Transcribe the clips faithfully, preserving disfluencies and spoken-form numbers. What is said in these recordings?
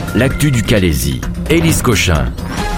L'actu du Calaisis, Élise Cochin.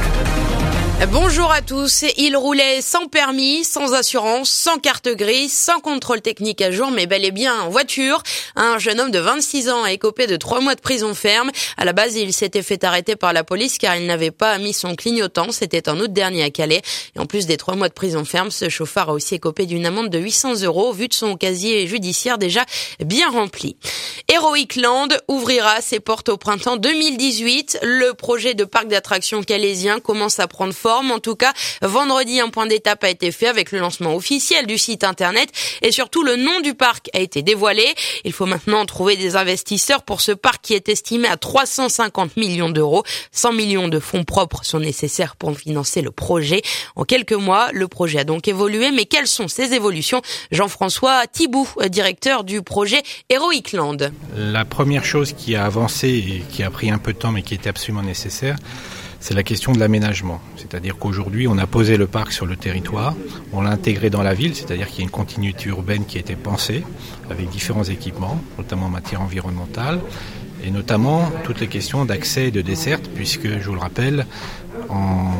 Bonjour à tous. Il roulait sans permis, sans assurance, sans carte grise, sans contrôle technique à jour, mais bel et bien en voiture. Un jeune homme de vingt-six ans a écopé de trois mois de prison ferme. À la base, il s'était fait arrêter par la police car il n'avait pas mis son clignotant. C'était en août dernier à Calais. Et en plus des trois mois de prison ferme, ce chauffard a aussi écopé d'une amende de huit cents euros, vu de son casier judiciaire déjà bien rempli. Heroic Land ouvrira ses portes au printemps deux mille dix-huit. Le projet de parc d'attractions calaisien commence à prendre forme. En tout cas, vendredi, un point d'étape a été fait avec le lancement officiel du site internet et surtout le nom du parc a été dévoilé. Il faut maintenant trouver des investisseurs pour ce parc qui est estimé à trois cent cinquante millions d'euros. cent millions de fonds propres sont nécessaires pour financer le projet. En quelques mois, le projet a donc évolué. Mais quelles sont ces évolutions? Jean-François Thibout, directeur du projet Heroic Land. La première chose qui a avancé et qui a pris un peu de temps mais qui était absolument nécessaire, c'est la question de l'aménagement. C'est-à-dire qu'aujourd'hui, on a posé le parc sur le territoire, on l'a intégré dans la ville, c'est-à-dire qu'il y a une continuité urbaine qui a été pensée avec différents équipements, notamment en matière environnementale, et notamment toutes les questions d'accès et de desserte, puisque, je vous le rappelle, en,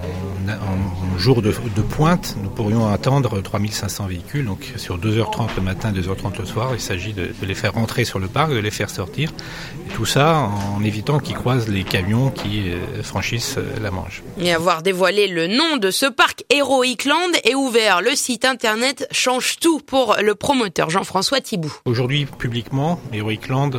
en jour de, de pointe, nous pourrions attendre trois mille cinq cents véhicules, donc sur deux heures trente le matin, deux heures trente le soir. Il s'agit de, de les faire rentrer sur le parc, de les faire sortir, et tout ça en évitant qu'ils croisent les camions qui euh, franchissent euh, la Manche. Et avoir dévoilé le nom de ce parc Heroic Land est ouvert. Le site internet change tout pour le promoteur Jean-François Thibout. Aujourd'hui, publiquement, Heroic Land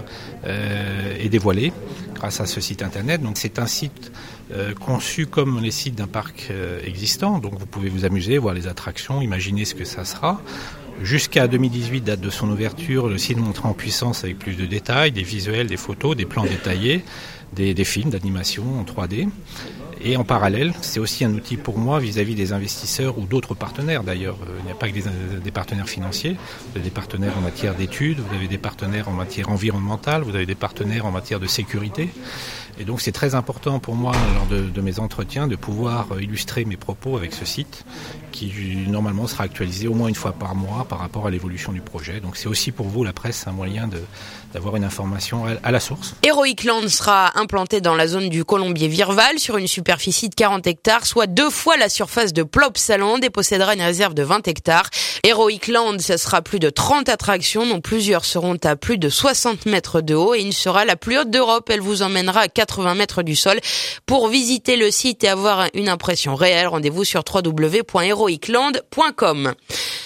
euh, est dévoilé grâce à ce site internet. Donc c'est un site euh, conçu comme les sites d'un parc euh, existant. Donc vous pouvez vous amuser, voir les attractions, imaginer ce que ça sera. Jusqu'à deux mille dix-huit, date de son ouverture, le site montrera en puissance avec plus de détails, des visuels, des photos, des plans détaillés, des, des films d'animation en trois D. Et en parallèle, c'est aussi un outil pour moi vis-à-vis des investisseurs ou d'autres partenaires d'ailleurs. Il n'y a pas que des, des partenaires financiers, vous avez des partenaires en matière d'études, vous avez des partenaires en matière environnementale, vous avez des partenaires en matière de sécurité. Et donc c'est très important pour moi, lors de, de mes entretiens, de pouvoir illustrer mes propos avec ce site qui normalement sera actualisé au moins une fois par mois par rapport à l'évolution du projet. Donc c'est aussi pour vous, la presse, un moyen de, d'avoir une information à, à la source. Heroic Land sera implanté dans la zone du Colombier-Virval sur une superficie de quarante hectares, soit deux fois la surface de Plopsaland, et possédera une réserve de vingt hectares. Heroic Land, ce sera plus de trente attractions, dont plusieurs seront à plus de soixante mètres de haut, et une sera la plus haute d'Europe. Elle vous emmènera à quatre-vingts mètres du sol. Pour visiter le site et avoir une impression réelle, rendez-vous sur w w w point heroic land point com.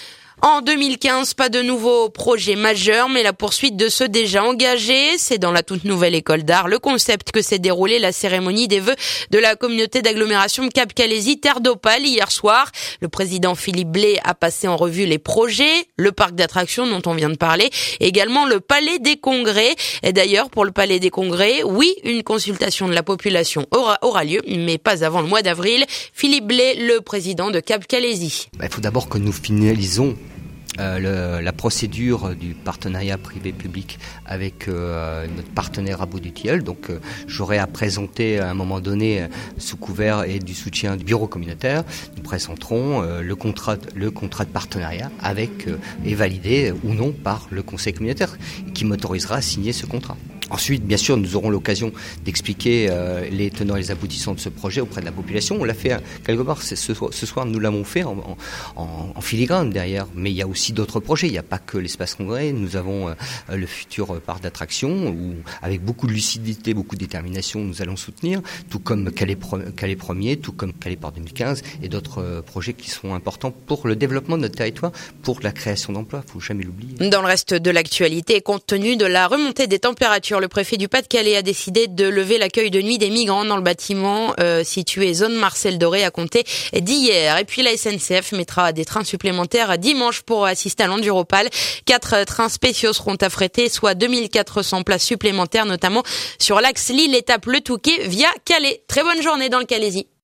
En deux mille quinze, pas de nouveaux projets majeurs, mais la poursuite de ceux déjà engagés. C'est dans la toute nouvelle école d'art, le concept, que s'est déroulée la cérémonie des vœux de la communauté d'agglomération Cap Calaisis Terre d'Opale hier soir. Le président Philippe Blé a passé en revue les projets, le parc d'attractions dont on vient de parler, et également le palais des congrès. Et d'ailleurs, pour le palais des congrès, oui, une consultation de la population aura, aura lieu, mais pas avant le mois d'avril. Philippe Blé, le président de Cap Calaisis. Il faut d'abord que nous finalisons Euh, le, la procédure du partenariat privé-public avec euh, notre partenaire Abu Dhabi. Donc euh, j'aurai à présenter à un moment donné, euh, sous couvert et du soutien du bureau communautaire, nous présenterons euh, le contrat le contrat de partenariat avec euh, et validé euh, ou non par le conseil communautaire qui m'autorisera à signer ce contrat. Ensuite, bien sûr, nous aurons l'occasion d'expliquer euh, les tenants et les aboutissants de ce projet auprès de la population. On l'a fait quelque part, ce, ce soir nous l'avons fait en, en, en filigrane derrière, mais il y a aussi d'autres projets. Il n'y a pas que l'espace congrès. Nous avons euh, le futur parc d'attractions où, avec beaucoup de lucidité, beaucoup de détermination, nous allons soutenir, tout comme Calais, Calais Premier, tout comme Calais Port deux mille quinze et d'autres euh, projets qui seront importants pour le développement de notre territoire, pour la création d'emplois. Il ne faut jamais l'oublier. Dans le reste de l'actualité, compte tenu de la remontée des températures, le préfet du Pas-de-Calais a décidé de lever l'accueil de nuit des migrants dans le bâtiment euh, situé zone Marcel Doré à compter d'hier. Et puis la S N C F mettra des trains supplémentaires dimanche pour assister à l'Enduropal. Quatre trains spéciaux seront affrétés, soit deux mille quatre cents places supplémentaires, notamment sur l'axe Lille-Étape-Le Touquet via Calais. Très bonne journée dans le Calaisis.